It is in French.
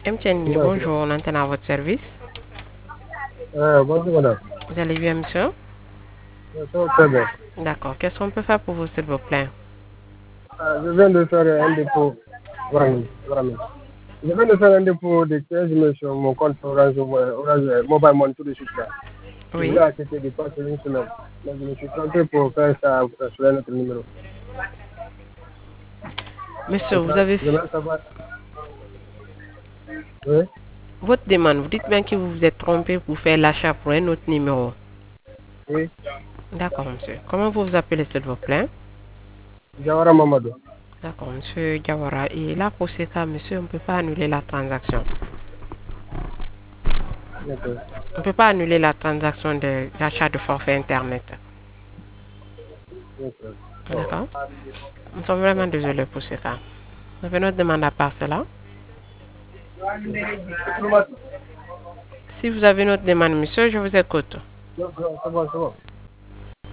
MTN, bonjour, on entend à votre service. Bonjour madame. Vous allez bien, monsieur? Ça va très bien. D'accord. Qu'est-ce qu'on peut faire pour vous, s'il vous plaît? Je viens de faire un dépôt. Vraiment. Je viens de faire un dépôt de 15 000 sur mon compte Orange Mobile Money tout de suite là. Je Oui. voulais acheter des passes une semaine. Mais je me suis trompé pour faire ça sur un autre numéro. Monsieur, vous avez J'aimerais savoir. Oui, votre demande. Vous dites bien que vous vous êtes trompé pour faire l'achat pour un autre numéro. oui. D'accord, monsieur. Comment vous vous appelez, s'il vous plaît? Jawara Mamadou. D'accord, monsieur Diawara. Et là, pour ce cas, monsieur, on ne peut pas annuler la transaction. D'accord. On ne peut pas annuler la transaction d'achat de forfait Internet. D'accord. D'accord? Nous sommes vraiment désolés pour ce cas. Vous avez notre demande à part cela. Si vous avez notre demande, monsieur, je vous écoute. C'est bon, c'est bon.